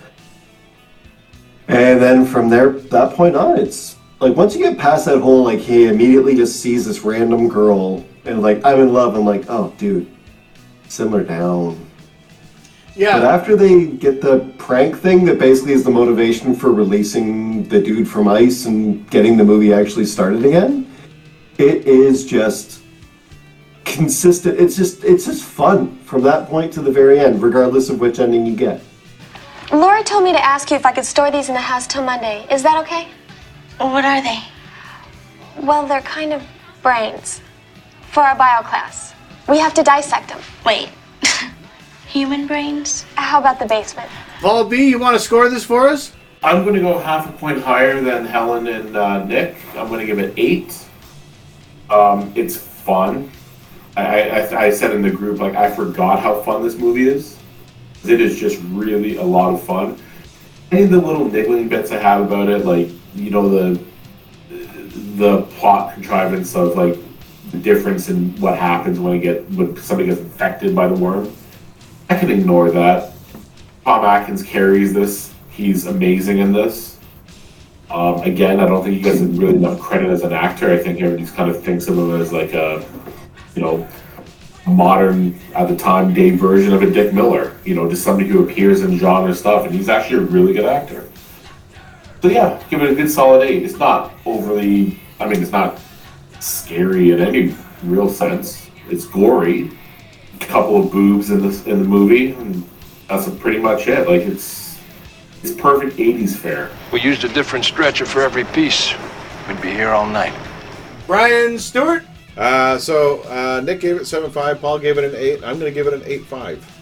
And then from there, that point on, it's like once you get past that whole like he immediately just sees this random girl and like I'm in love. I'm like, oh dude, simmer down. Yeah. But after they get the prank thing that basically is the motivation for releasing the dude from ice and getting the movie actually started again, it is just consistent. It's just it's just fun from that point to the very end, regardless of which ending you get. Lori told me to ask you if I could store these in the house till Monday. Is that okay? What are they? Well, they're kind of brains for our bio class. We have to dissect them. Wait, human brains? How about the basement? Paul B., you want to score this for us? I'm going to go half a point higher than Helen and uh, Nick. I'm going to give it eight. Um, it's fun. I, I, I said in the group, like, I forgot how fun this movie is. It is just really a lot of fun. Any of the little niggling bits I have about it, like, you know, the the plot contrivance of, like, the difference in what happens when, it get, when somebody gets infected by the worm, I can ignore that. Tom Atkins carries this. He's amazing in this. Um, again, I don't think he gets really enough credit as an actor. I think everybody kind of thinks of him as, like, a, you know, modern, at the time, day version of a Dick Miller, you know, just somebody who appears in genre stuff, and he's actually a really good actor. So yeah, give it a good solid eight. It's not overly, I mean, it's not scary in any real sense. It's gory, a couple of boobs in this in the movie, and that's pretty much it. Like it's it's perfect eighties fare. We used a different stretcher for every piece. We'd be here all night. Brian Stewart? Uh, so, uh, Nick gave it seven point five, Paul gave it an eight. I'm going to give it an eight point five.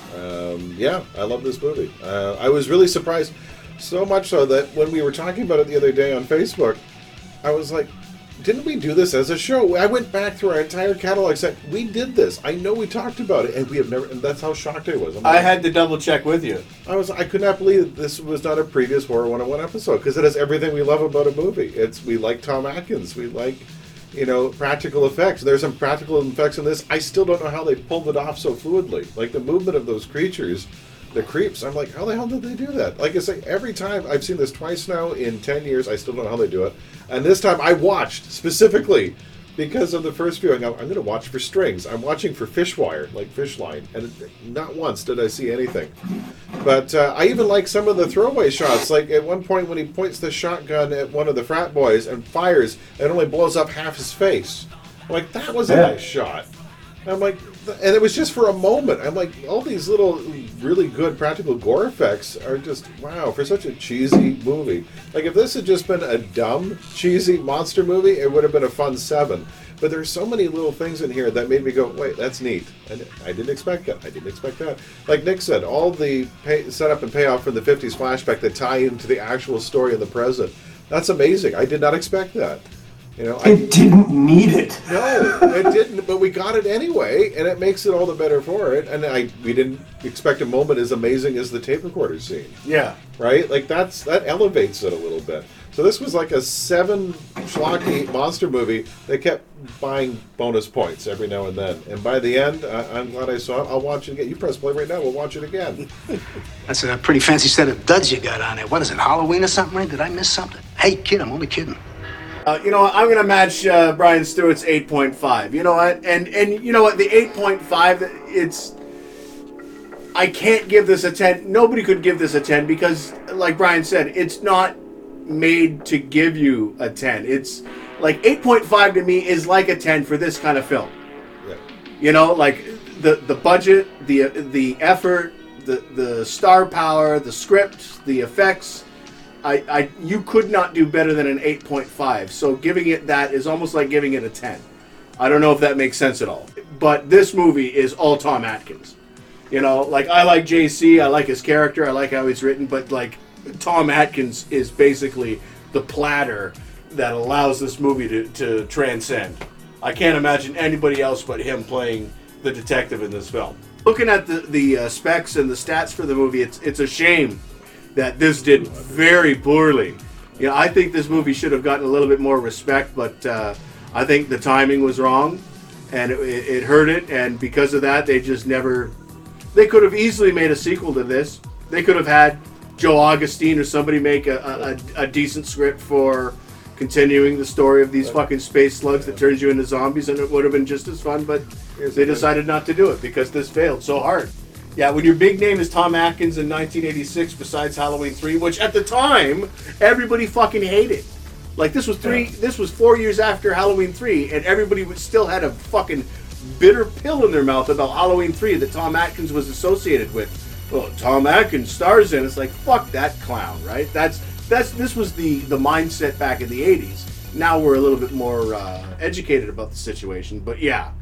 Um, yeah, I love this movie. Uh, I was really surprised, so much so that when we were talking about it the other day on Facebook, I was like, didn't we do this as a show? I went back through our entire catalog and said, we did this. I know we talked about it, and we have never, and that's how shocked I was. I'm like, I had to double check with you. I was, I could not believe this was not a previous Horror one oh one episode, because it has everything we love about a movie. It's, we like Tom Atkins, we like, you know, practical effects. There's some practical effects in this. I still don't know how they pulled it off so fluidly. Like the movement of those creatures, the creeps, I'm like, how the hell did they do that? Like I say, every time, I've seen this twice now in ten years, I still don't know how they do it. And this time I watched specifically because of the first viewing. I'm, I'm going to watch for strings. I'm watching for fish wire, like fish line. And not once did I see anything. But uh, I even like some of the throwaway shots. Like at one point when he points the shotgun at one of the frat boys and fires, it only blows up half his face. I'm like, that was a Yeah. nice shot. I'm like, and it was just for a moment. I'm like, all these little really good practical gore effects are just, wow, for such a cheesy movie. Like, if this had just been a dumb, cheesy monster movie, it would have been a fun seven. But there's so many little things in here that made me go, wait, that's neat. And I didn't expect that. I didn't expect that. Like Nick said, all the pay, setup and payoff from the fifties flashback that tie into the actual story in the present. That's amazing. I did not expect that. You know, It I, didn't need it. No, it didn't, but we got it anyway, and it makes it all the better for it. And I we didn't expect a moment as amazing as the tape recorder scene. Yeah. Right? Like, that's that elevates it a little bit. So this was like a seven schlocky monster movie that kept buying bonus points every now and then. And by the end, I, I'm glad I saw it. I'll watch it again. You press play right now, we'll watch it again. That's a pretty fancy set of duds you got on there. What is it, Halloween or something, Ray? Did I miss something? Hey, kid, I'm only kidding. Uh, you know what? I'm going to match uh, Brian Stewart's eight point five. You know what? And and you know what? The eight point five, it's... I can't give this a ten. Nobody could give this a ten because, like Brian said, it's not made to give you a ten. It's like eight point five to me is like a ten for this kind of film. Yeah. You know, like the the budget, the the effort, the the star power, the script, the effects. I, I you could not do better than an eight point five. So giving it that is almost like giving it a ten. I don't know if that makes sense at all. But this movie is all Tom Atkins. You know, like I like J C, I like his character, I like how he's written, but like Tom Atkins is basically the platter that allows this movie to, to transcend. I can't imagine anybody else but him playing the detective in this film. Looking at the, the uh, specs and the stats for the movie, it's it's a shame that this did very poorly. You know, I think this movie should have gotten a little bit more respect, but uh, I think the timing was wrong, and it, it hurt it, and because of that, they just never... They could have easily made a sequel to this. They could have had Joe Augustine or somebody make a, a, a decent script for continuing the story of these fucking space slugs that turns you into zombies, and it would have been just as fun, but they decided not to do it because this failed so hard. Yeah, when your big name is Tom Atkins in nineteen eighty-six, besides Halloween three, which at the time everybody fucking hated. Like this was three, yeah. this was four years after Halloween three, and everybody would still had a fucking bitter pill in their mouth about Halloween three that Tom Atkins was associated with. Well, Tom Atkins stars in. It's like fuck that clown, right? That's that's this was the the mindset back in the eighties. Now we're a little bit more uh, educated about the situation, but yeah.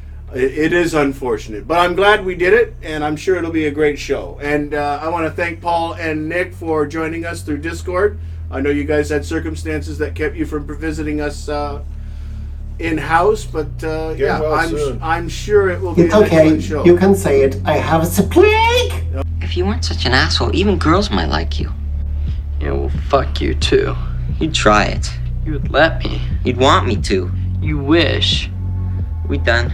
It is unfortunate, but I'm glad we did it, and I'm sure it'll be a great show. And uh, I want to thank Paul and Nick for joining us through Discord. I know you guys had circumstances that kept you from visiting us uh, in-house, but uh, yeah, well I'm soon. I'm sure it will be It's an okay. excellent show. You can say it. I have a plague. If you weren't such an asshole, even girls might like you. Yeah, well, fuck you too. You'd try it. You would let me. You'd want me to. You wish. We done?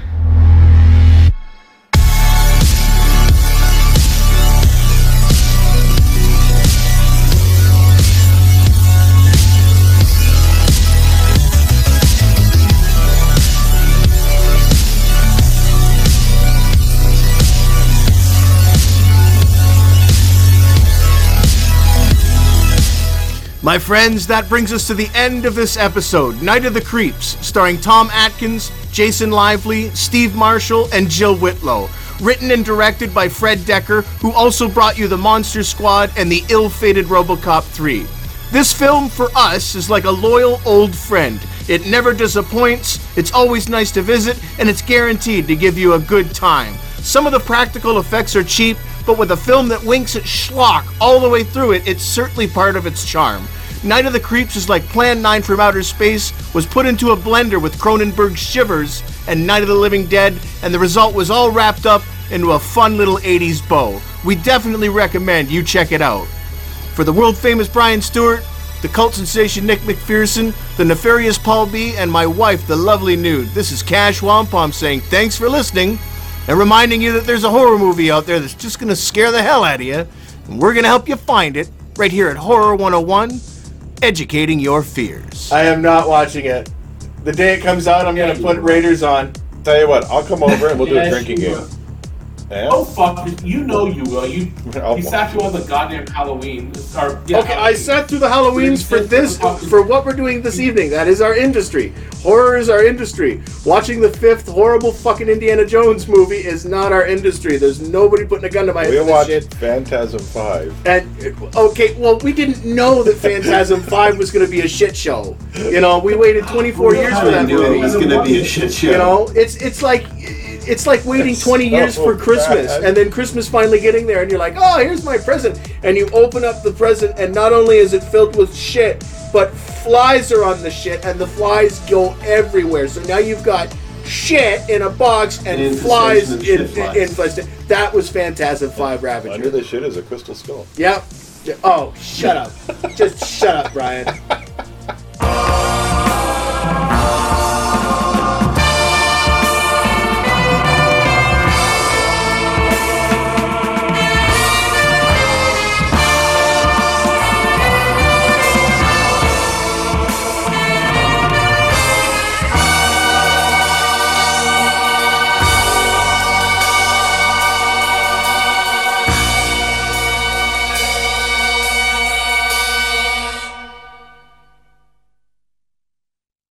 My friends, that brings us to the end of this episode, Night of the Creeps, starring Tom Atkins, Jason Lively, Steve Marshall, and Jill Whitlow. Written and directed by Fred Decker, who also brought you The Monster Squad and the ill-fated RoboCop three. This film, for us, is like a loyal old friend. It never disappoints, it's always nice to visit, and it's guaranteed to give you a good time. Some of the practical effects are cheap, but with a film that winks at schlock all the way through it, it's certainly part of its charm. Night of the Creeps is like Plan nine from Outer Space was put into a blender with Cronenberg's Shivers and Night of the Living Dead, and the result was all wrapped up into a fun little eighties bow. We definitely recommend you check it out. For the world-famous Brian Stewart, the cult sensation Nick McPherson, the nefarious Paul B., and my wife, the lovely Nude, this is Cash Wampum saying thanks for listening and reminding you that there's a horror movie out there that's just going to scare the hell out of you, and we're going to help you find it right here at Horror one oh one, educating your fears. I am not watching it. The day it comes out, I'm going to put Raiders on. Tell you what, I'll come over and we'll do a Yes, drinking you game. will. Yeah? Oh fuck! You know you will. You I'll you sat through all the goddamn Halloween. Or, yeah, Okay, I sat through the Halloweens for this, for what we're doing this evening. That is our industry. Horror is our industry. Watching the fifth horrible fucking Indiana Jones movie is not our industry. There's nobody putting a gun to my head We for this watched shit. Phantasm five. And, okay, well, we didn't know that Phantasm five was going to be a shit show. You know, we waited twenty-four years for that knew movie. it was going to be a shit show. You know, it's it's like it's like waiting twenty years for Christmas, and then Christmas finally getting there, and you're like, oh, here's my present, and you open up the present, and not only is it filled with shit, but flies are on the shit, and the flies go everywhere. So now you've got shit in a box and An flies infestation of in, shit flies. in, infested. That was Phantasm five Ravager. Under the shit is a crystal skull. Yep. Oh, shut up. Just shut up, Brian.